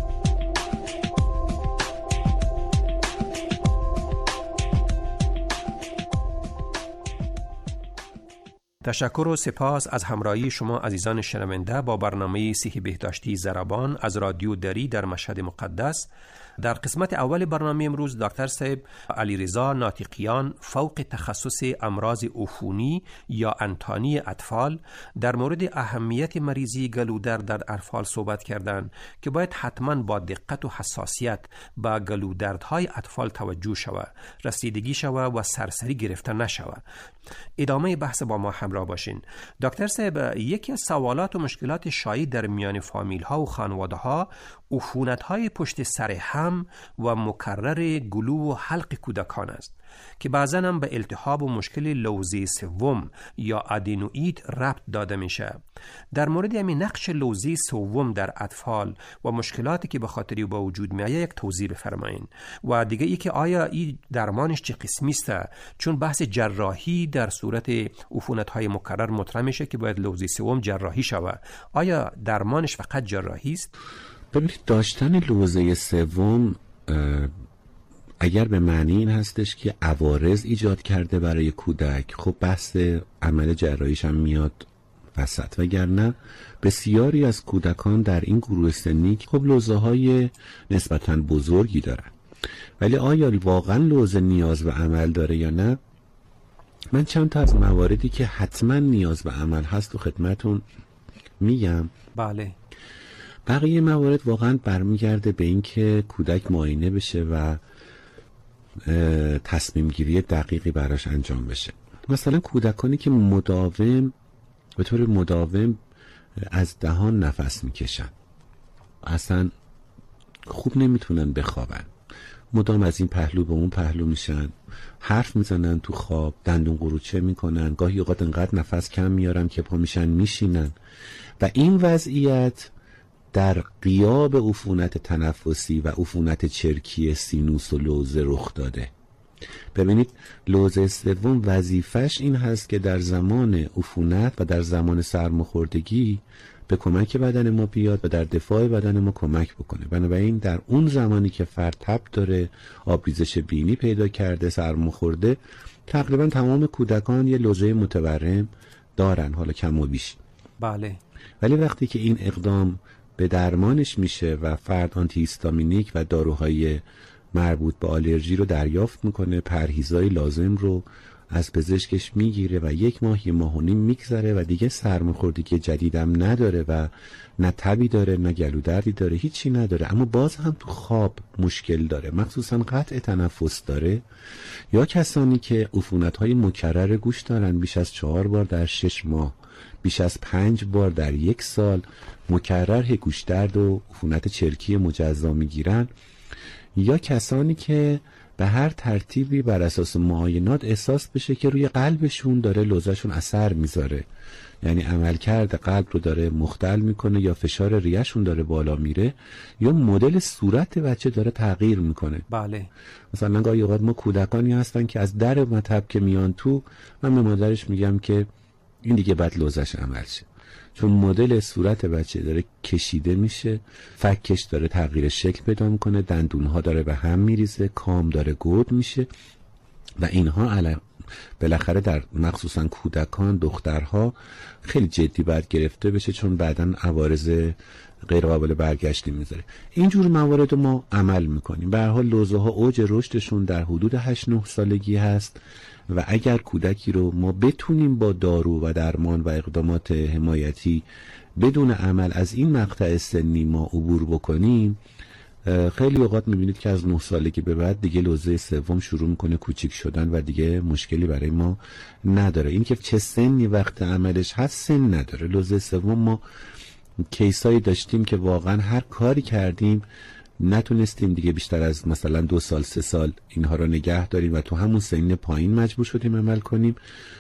تشکر و سپاس از همراهی شما عزیزان شنونده با برنامه صحی بهداشتی ضربان از رادیو دری در مشهد مقدس. در قسمت اول برنامه امروز دکتر صاحب علیرضا ناطقیان فوق تخصص امراض عفونی یا انتانی اطفال در مورد اهمیت مریضی گلودرد در اطفال صحبت کردند که باید حتما با دقت و حساسیت به گلودردهای اطفال توجه شود، رسیدگی شود و سرسری گرفته نشود. ادامه بحث با ما همراه باشین. دکتر صاحب، یکی از سوالات و مشکلات شایع در میان فامیل ها و خانواده ها عفونت های پشت سر هم و مکرر گلو و حلق کودکان است که بعضا هم به التهاب و مشکل لوزه سوم یا آدینوئید ربط داده میشه. در مورد همین نقش لوزه سوم در اطفال و مشکلاتی که به خاطر با وجود میاد یک توضیح بفرمایید و دیگه ای که آیا این درمانش چه قسمی است، چون بحث جراحی در صورت عفونت های مکرر مطرح میشه که باید لوزه سوم جراحی شود. آیا درمانش فقط جراحی است؟ ببینید داشتن لوزه سوم اگر به معنی این هستش که عوارض ایجاد کرده برای کودک، خب بحث عمل جراحیش هم میاد وسط. وگرنه بسیاری از کودکان در این گروه سنی خب لوزه‌های نسبتاً بزرگی دارن، ولی آیا واقعا لوزه نیاز به عمل داره یا نه؟ من چند تا از مواردی که حتما نیاز به عمل هست و خدمتون میگم. بله. بقیه موارد واقعا برمیگرده به این که کودک معاینه بشه و تصمیم گیری دقیقی براش انجام بشه. مثلا کودکانی که به طور مداوم از دهان نفس میکشن، اصلا خوب نمیتونن بخوابن، مدام از این پهلو به اون پهلو میشن، حرف میزنن تو خواب، دندون قروچه میکنن، گاهی اوقات انقدر نفس کم میارن که پا میشن میشینن. و این وضعیت در غیاب عفونت تنفسی و عفونت چرکی سینوس و لوزه رخ داده. ببینید لوزه سوم وظیفش این هست که در زمان عفونت و در زمان سرماخوردگی به کمک بدن ما بیاد و در دفاع بدن ما کمک بکنه. بنابراین در اون زمانی که فرد تب داره، آبریزش بینی پیدا کرده، سرماخورده، تقریبا تمام کودکان یه لوزه متورم دارن، حالا کم و بیش. بله. ولی وقتی که این اقدام به درمانش میشه و فرد آنتی هیستامینیک و داروهای مربوط به آلرژی رو دریافت میکنه، پرهیزای لازم رو از پزشکش میگیره و 1 ماه 1.5 ماه میگذره و دیگه سرماخوردگی جدیدم نداره و نه تبی داره نه گلودردی داره، هیچی نداره، اما باز هم تو خواب مشکل داره، مخصوصا قطع تنفس داره، یا کسانی که عفونت‌های مکرر گوش دارن، بیش از 4 بار در 6 ماه، بیش از 5 بار در 1 سال مکرر گوش درد و عفونت چرکی مجزا میگیرن، یا کسانی که به هر ترتیبی بر اساس معاینات احساس بشه که روی قلبشون داره لوزه‌شون اثر میذاره، یعنی عملکرد قلب رو داره مختل میکنه، یا فشار ریه‌شون داره بالا میره، یا مدل صورت بچه داره تغییر میکنه. بله. مثلا گاهی اوقات ما کودکانی هستن که از در مطب که میان تو، من به مادرش میگم که این دیگه بعد لوزش عمل شه، چون مدل صورت بچه داره کشیده میشه، فکش داره تغییر شکل پیدا میکنه، دندونها داره به هم میریزه، کام داره گود میشه و اینها بالاخره در مخصوصا کودکان، دخترها خیلی جدی باید گرفته بشه، چون بعداً عوارض غیر قابل برگشتی میذاره. اینجور موارد رو ما عمل میکنیم. به هر حال لوزه ها اوج رشدشون در حدود 8-9 سالگی هست و اگر کودکی رو ما بتونیم با دارو و درمان و اقدامات حمایتی بدون عمل از این مقطع سنی ما عبور بکنیم، خیلی اوقات میبینید که از 9 سالگی به بعد دیگه لوزه سوم شروع میکنه کوچیک شدن و دیگه مشکلی برای ما نداره. این که چه سنی وقت عملش هست سن نداره. لوزه سوم ما کیسایی داشتیم که واقعا هر کاری کردیم نتونستیم دیگه بیشتر از مثلا 2 سال 3 سال اینها رو نگه داریم و تو همون سن پایین مجبور شدیم عمل کنیم،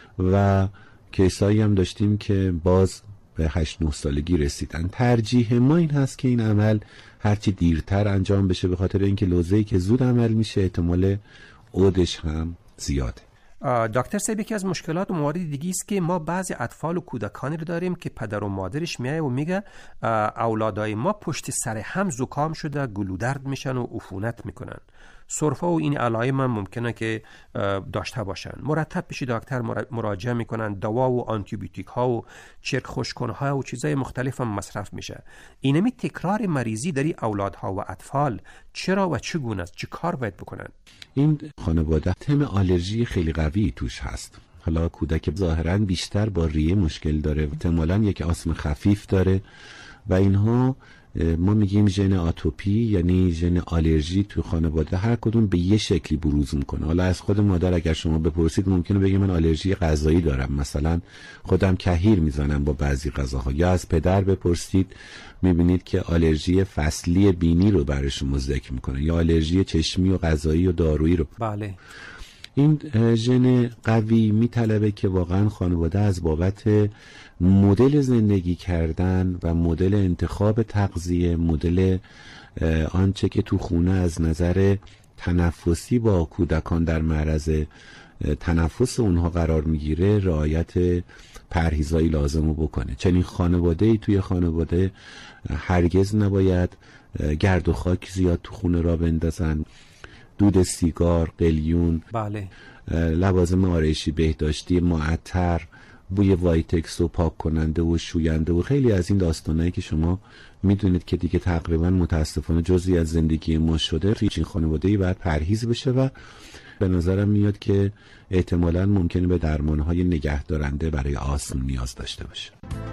و کیسایی هم داشتیم که باز به 8-9 سالگی رسیدن. ترجیح ما این هست که این عمل هرچی دیرتر انجام بشه، به خاطر اینکه لوزه‌ای که زود عمل میشه احتمال عودش هم زیاده. دکتر صاحب، یکی از مشکلات و موارد دیگه است که ما بعضی اطفال و کودکانی رو داریم که پدر و مادرش میایه و میگه اولادای ما پشت سر هم زکام شده، گلودرد میشن و عفونت میکنن. سرفه و این علائم هم ممکنه که داشته باشن. مرتب پیش دکتر مراجعه میکنن، دوا و آنتیبیوتیک ها و چرک خشک‌کن ها و چیزای مختلف هم مصرف میشه. اینمی تکرار مریضی در اولادها و اطفال چرا و چگونه است؟ چه کار باید بکنن؟ این خانواده تم آلرژی خیلی قوی توش هست. حالا کودک ظاهرا بیشتر با ریه مشکل داره، احتمالاً یک آسم خفیف داره و اینها ما میگیم ژن آتوپی، یعنی ژن آلرژی تو خانواده هر کدوم به یه شکلی بروز میکنه. حالا از خود مادر اگر شما بپرسید ممکنه بگه من آلرژی غذایی دارم، مثلا خودم کهیر میزنم با بعضی غذاها، یا از پدر بپرسید میبینید که آلرژی فصلی بینی رو برای شما ذکر میکنه، یا آلرژی چشمی و غذایی و دارویی رو. بله. این ژن قوی میطلبه که واقعا خانواده از بابت مدل زندگی کردن و مدل انتخاب تغذیه، مدل آنچه که تو خونه از نظر تنفسی با کودکان در معرض تنفس اونها قرار میگیره رعایت پرهیزایی لازم رو بکنه. چنین خانواده‌ای توی خانواده هرگز نباید گرد و خاک زیاد تو خونه را بندازن، دود سیگار، قلیون، بله، لوازم آرایشی بهداشتی، معطر، بوی وایتکس و پاک کننده و شوینده و خیلی از این داستانایی که شما میدونید که دیگه تقریبا متاسفانه جزئی از زندگی ما شده، این خانواده‌ای باید پرهیز بشه و به نظرم میاد که احتمالاً ممکنه به درمان‌های نگهدارنده برای آسم نیاز داشته باشه.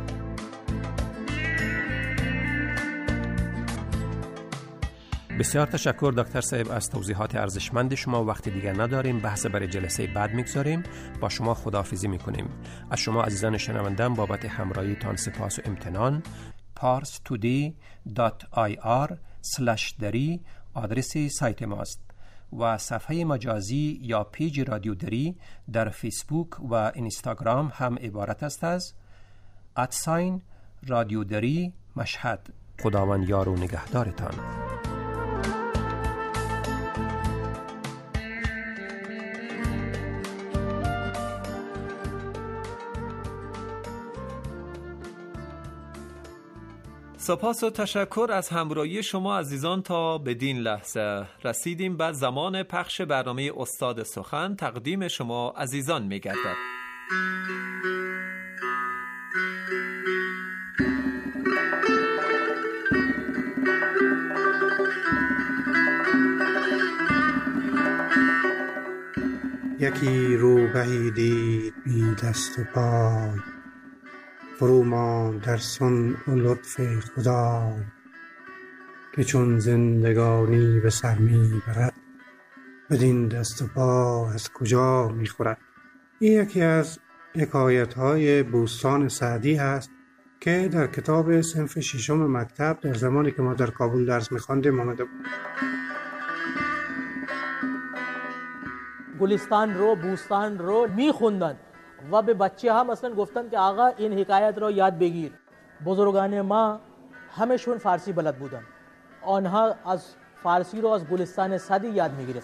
بسیار تشکر دکتر صاحب از توضیحات ارزشمند شما. وقت دیگر نداریم، بحث برای جلسه بعد میگذاریم. با شما خداحافظی میکنیم. از شما عزیزان شنوندم بابت همراهی تان سپاس و امتنان. parstoday.ir/dari آدرس سایت ماست و صفحه مجازی یا پیج رادیو دری در فیسبوک و اینستاگرام هم عبارت است از رادیو دری مشهد. خداوند یار و نگهدارتان. سپاس و تشکر از همراهی شما عزیزان. تا بدین لحظه رسیدیم به زمان پخش برنامه استاد سخن تقدیم شما عزیزان می‌گردد. یکی روبهی دید بی دست و پای، فرو ماند در صنع و لطف خدای. که چون زندگانی به سر می برد، بدین دست و پا از کجا می خورد. این یکی از حکایت‌های بوستان سعدی هست که در کتاب صنف ششم مکتب در زمانی که ما در کابل درس می‌خواندیم آمده بود. گلستان رو، بوستان رو میخوندن و به بچه هم اصلا گفتن که آقا این حکایت رو یاد بگیر. بزرگان ما همشون فارسی بلد بودن، آنها از فارسی رو از گلستان سعدی یاد میگرفت.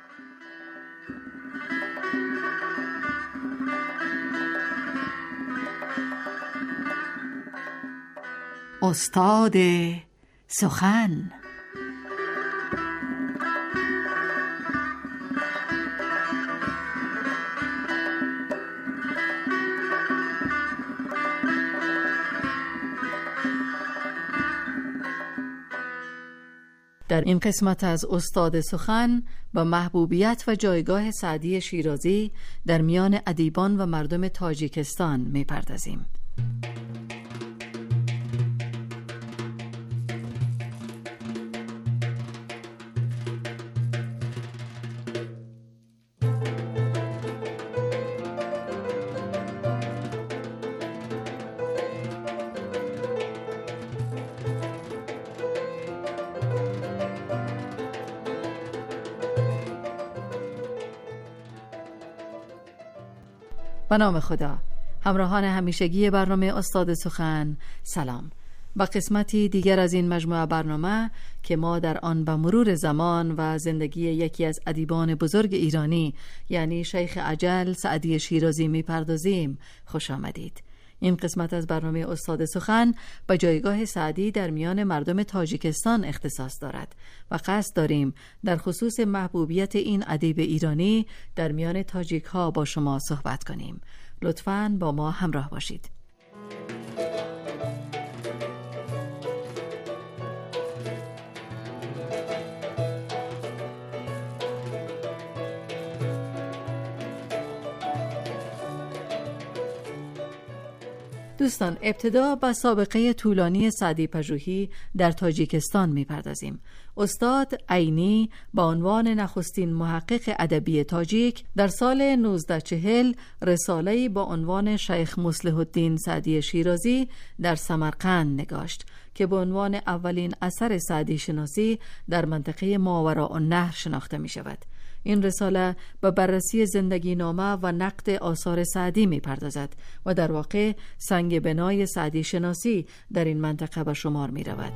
استاد سخن. در این قسمت از استاد سخن با محبوبیت و جایگاه سعدی شیرازی در میان ادیبان و مردم تاجیکستان می‌پردازیم. به نام خدا. همراهان همیشگی برنامه استاد سخن، سلام. با قسمتی دیگر از این مجموعه برنامه که ما در آن به مرور زمان و زندگی یکی از ادیبان بزرگ ایرانی یعنی شیخ اجل سعدی شیرازی می‌پردازیم، خوش آمدید. این قسمت از برنامه استاد سخن به جایگاه سعدی در میان مردم تاجیکستان اختصاص دارد و قصد داریم در خصوص محبوبیت این ادیب ایرانی در میان تاجیک ها با شما صحبت کنیم. لطفاً با ما همراه باشید. دوستان، ابتدا با سابقه طولانی سعدی پژوهی در تاجیکستان می‌پردازیم. استاد عینی با عنوان نخستین محقق ادبی تاجیک در سال 1940 رساله‌ای با عنوان شیخ مصلح الدین سعدی شیرازی در سمرقند نگاشت که به عنوان اولین اثر سعدی شناسی در منطقه ماوراءالنهر شناخته می‌شود. این رساله به بررسی زندگی نامه و نقد آثار سعدی می پردازد و در واقع سنگ بنای سعدی شناسی در این منطقه به شمار می رود.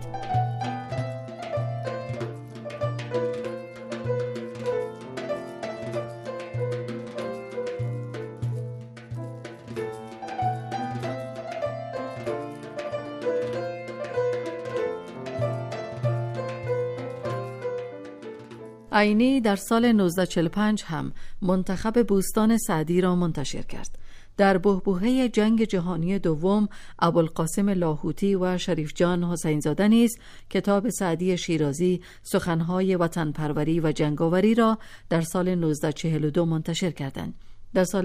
عینی در سال 1945 هم منتخب بوستان سعدی را منتشر کرد. در بحبوحه جنگ جهانی دوم ابوالقاسم لاهوتی و شریف جان حسین زاده نیز کتاب سعدی شیرازی سخنهای وطن پروری و جنگاوری را در سال 1942 منتشر کردند. در سال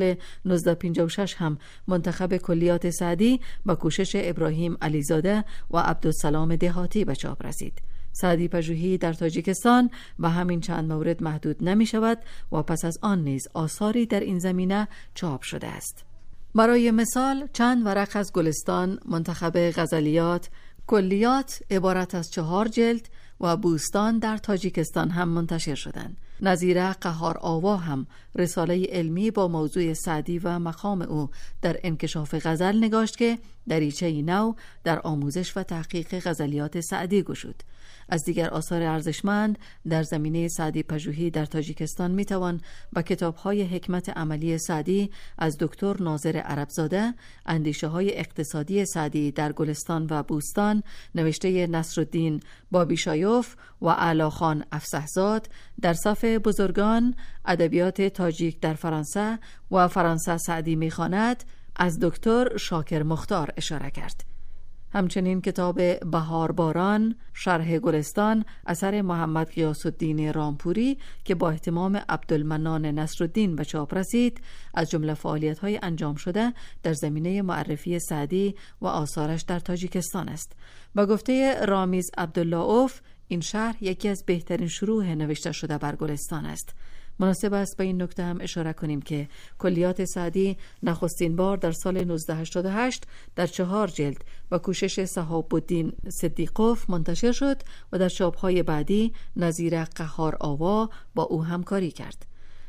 1956 هم منتخب کلیات سعدی با کوشش ابراهیم علیزاده و عبدالسلام دهاتی به چاپ رسید. سعدی پژوهی در تاجیکستان و همین چند مورد محدود نمی شود و پس از آن نیز آثاری در این زمینه چاپ شده است. برای مثال چند ورق از گلستان منتخب غزلیات، کلیات عبارت از 4 جلد و بوستان در تاجیکستان هم منتشر شدند. نظیره قهار آوا هم رساله علمی با موضوع سعدی و مقام او در انکشاف غزل نگاشت که دریچه‌ای نو در آموزش و تحقیق غزلیات سعدی گشود. از دیگر آثار ارزشمند در زمینه سعدی پژوهی در تاجیکستان میتوان با کتاب‌های حکمت عملی سعدی از دکتر ناظر عربزاده، اندیشه‌های اقتصادی سعدی در گلستان و بوستان نوشته نصرالدین بابیشایوف و اعلاخان افصحزاد، در صف بزرگان ادبیات تاجیک در فرانسه و فرانسه سعدی میخواند از دکتر شاکر مختار اشاره کرد. همچنین کتاب بهار باران شرح گلستان اثر محمد غیاث الدین رامپوری که با اهتمام عبدالمنان نصرالدین به چاپ رسید از جمله فعالیت‌های انجام شده در زمینه معرفی سعدی و آثارش در تاجیکستان است. با گفته رامیز عبدالله اوف این شرح یکی از بهترین شروح نوشته شده بر گلستان است. مناسب است به این نکته هم اشاره کنیم که کلیات سعدی نخستین بار در سال 1988 در 4 جلد با کوشش صحاب الدین صدیقوف منتشر شد و در چاپ‌های بعدی نظیر قهار آوا با او همکاری کرد.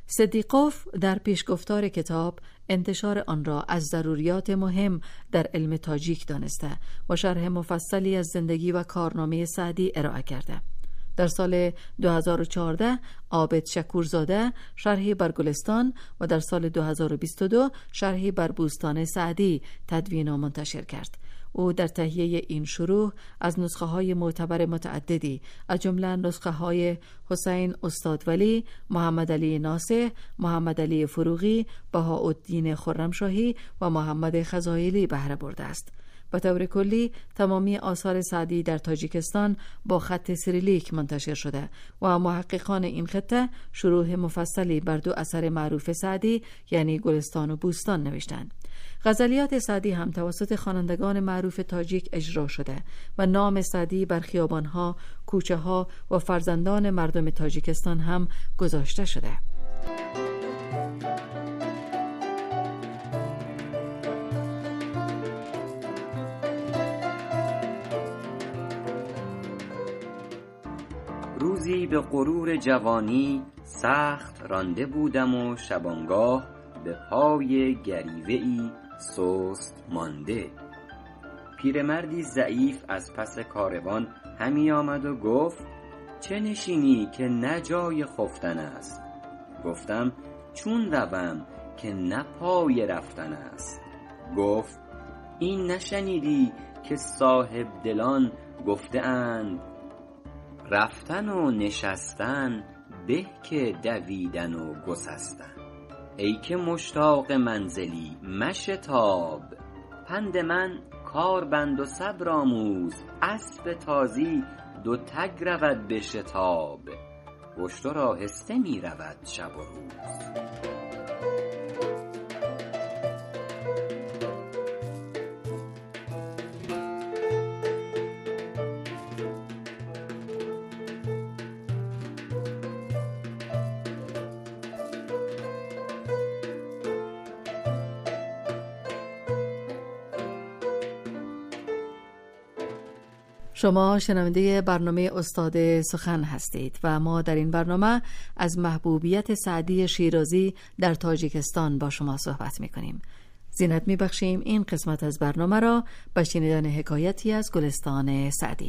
صدیقوف در پیشگفتار کتاب انتشار آن را از ضروریات مهم در علم تاجیک دانسته و شرح مفصلی از زندگی و کارنامه سعدی ارائه کرده. در سال 2014 عابد شکورزاده شرحی بر گلستان و در سال 2022 شرحی بر بوستان سعدی تدوین و منتشر کرد. او در تهیه این شروح از نسخه‌های معتبر متعددی از جمله نسخه‌های حسین استادولی، محمد علی ناصح، محمد علی فروغی، بهاءالدین خرمشاهی و محمد خزائلی بهره برده است. به طور کلی تمامی آثار سعدی در تاجیکستان با خط سیریلیک منتشر شده و محققان این خطه شروح مفصلی بر 2 اثر معروف سعدی یعنی گلستان و بوستان نوشتند. غزلیات سعدی هم توسط خوانندگان معروف تاجیک اجرا شده و نام سعدی بر خیابانها، کوچه‌ها و فرزندان مردم تاجیکستان هم گذاشته شده. روزی به غرور جوانی سخت رانده بودم و شبانگاه به پای گریوه‌ای سست مانده. پیرمردی ضعیف از پس کاروان همی آمد و گفت چه نشینی که نه جای خفتن است؟ گفتم چون روم که نه پای رفتن است. گفت این نشنیدی که صاحب دلان گفته اند رفتن و نشستن به که دویدن و گسستن. ای که مشتاق منزلی مشتاب، پند من کار بند و صبر آموز. اسب تازی 2 تگ رود به شتاب، اشتر آهسته می رود شب و روز. شما شنونده برنامه استاد سخن هستید و ما در این برنامه از محبوبیت سعدی شیرازی در تاجیکستان با شما صحبت می‌کنیم. زینت می‌بخشیم این قسمت از برنامه را با شنیدن حکایتی از گلستان سعدی.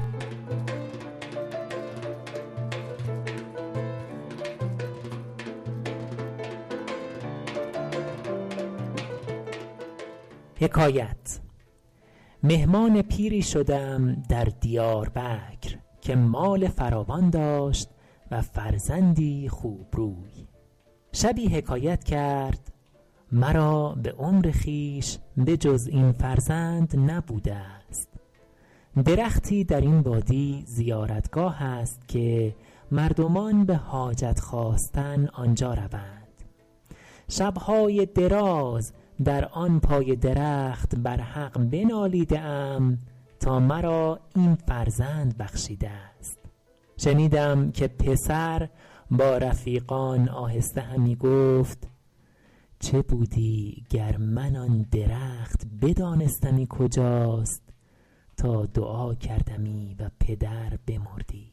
حکایت. مهمان پیری شدم در دیار بکر که مال فراوان داشت و فرزندی خوب روی. شبی حکایت کرد: مرا به عمر خویش به جز این فرزند نبوده است. درختی در این وادی زیارتگاه است که مردمان به حاجت خواستن آنجا روند. شبهای دراز در آن پای درخت بر حق بنالیدم تا مرا این فرزند بخشیده است. شنیدم که پسر با رفیقان آهسته همی گفت: چه بودی گر من آن درخت بدانستمی کجاست تا دعا کردمی و پدر بمردی.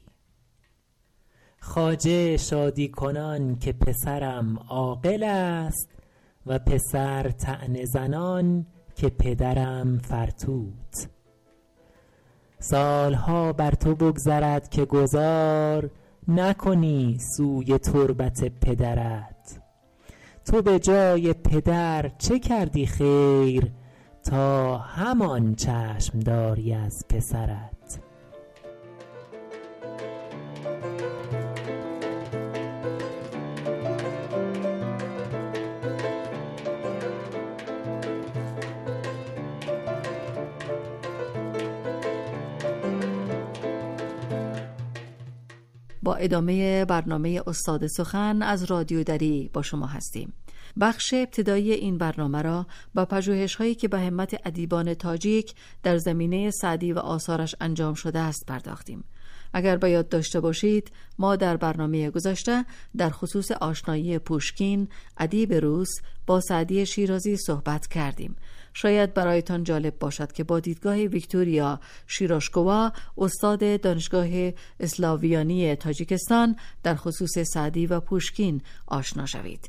خواجه شادی کنان که پسرم عاقل است و پسر طعنه زنان که پدرم فرتوت. سالها بر تو بگذرد که گذار نکنی سوی تربت پدرت. تو به جای پدر چه کردی خیر تا همان چشم داری از پسرت. با ادامه برنامه استاد سخن از رادیو دری با شما هستیم. بخش ابتدایی این برنامه را با پژوهش‌هایی که به همت ادیبان تاجیک در زمینه سعدی و آثارش انجام شده است پرداختیم. اگر به یاد داشته باشید ما در برنامه گذشته در خصوص آشنایی پوشکین ادیب روس با سعدی شیرازی صحبت کردیم. شاید برایتان جالب باشد که با دیدگاه ویکتوریا شیروشکووا استاد دانشگاه اسلاویانی تاجیکستان در خصوص سعدی و پوشکین آشنا شوید.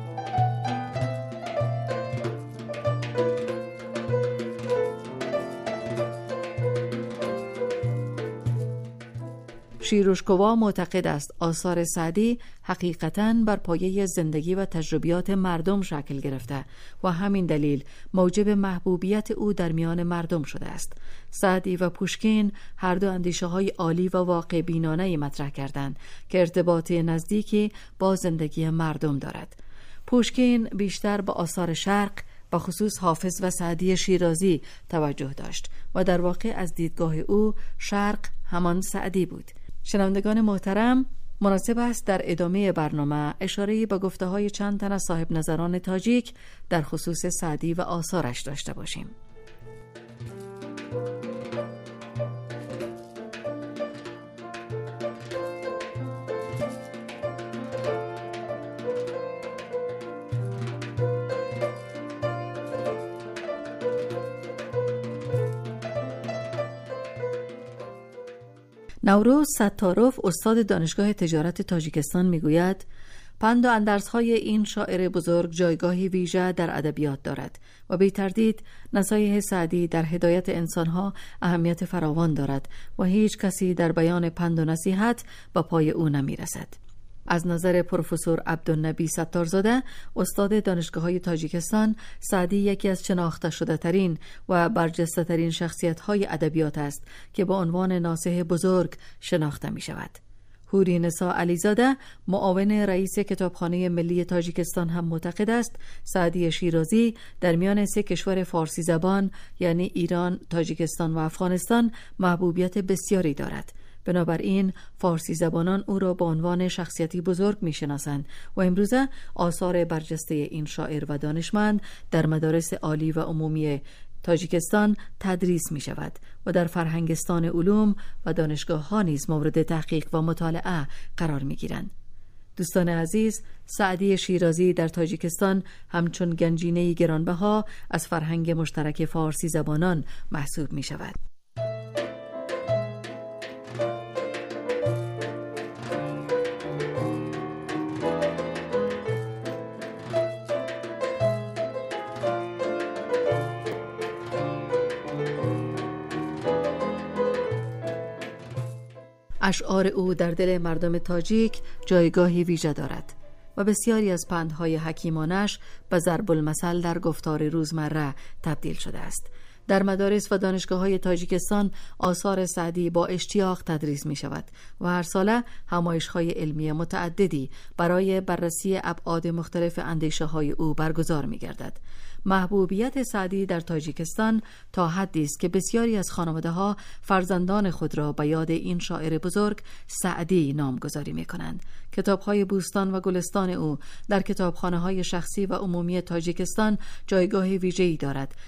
شیروشکووا معتقد است آثار سعدی حقیقتاً بر پایه زندگی و تجربیات مردم شکل گرفته و همین دلیل موجب محبوبیت او در میان مردم شده است. سعدی و پوشکین هر دو اندیشه‌های عالی و واقع بینانه‌ای مطرح کردند که ارتباط نزدیکی با زندگی مردم دارد. پوشکین بیشتر به آثار شرق به خصوص حافظ و سعدی شیرازی توجه داشت و در واقع از دیدگاه او شرق همان سعدی بود. شنوندگان محترم، مناسب است در ادامه برنامه اشاره‌ای به گفته‌های چند تن از صاحب نظران تاجیک در خصوص سعدی و آثارش داشته باشیم. نوروز ستاروف استاد دانشگاه تجارت تاجیکستان میگوید: پند و اندرزهای این شاعر بزرگ جایگاهی ویژه در ادبیات دارد و بی تردید نصایح سعدی در هدایت انسانها اهمیت فراوان دارد و هیچ کسی در بیان پند و نصیحت به پای او نمیرسد. از نظر پروفسور عبدالنبی ستارزاده استاد دانشگاه‌های تاجیکستان، سعدی یکی از شناخته شده ترین و برجسته ترین شخصیت های ادبیات است که با عنوان ناصح بزرگ شناخته می شود. حوری نسا علیزاده معاون رئیس کتابخانه ملی تاجیکستان هم معتقد است سعدی شیرازی در میان سه کشور فارسی زبان یعنی ایران، تاجیکستان و افغانستان محبوبیت بسیاری دارد. بنابراین فارسی زبانان او را به عنوان شخصیتی بزرگ می‌شناسند و امروزه آثار برجسته این شاعر و دانشمند در مدارس عالی و عمومی تاجیکستان تدریس می شود و در فرهنگستان علوم و دانشگاه‌ها نیز مورد تحقیق و مطالعه قرار می گیرند. دوستان عزیز، سعدی شیرازی در تاجیکستان همچون گنجینه‌ای گرانبها از فرهنگ مشترک فارسی زبانان محسوب می شود. اشعار او در دل مردم تاجیک جایگاهی ویژه دارد و بسیاری از پندهای حکیمانش به ضرب المثل در گفتار روزمره تبدیل شده است. در مدارس و دانشگاه‌های تاجیکستان آثار سعدی با اشتیاق تدریس می شود و هر ساله همایش‌های علمی متعددی برای بررسی ابعاد مختلف اندیشه‌های او برگزار می گردد. محبوبیت سعدی در تاجیکستان تا حدی است که بسیاری از خانواده‌ها فرزندان خود را به یاد این شاعر بزرگ سعدی نامگذاری می‌کنند. کتاب‌های بوستان و گلستان او در کتابخانه‌های شخصی و عمومی تاجیکستان جایگاه ویژه‌ای دارد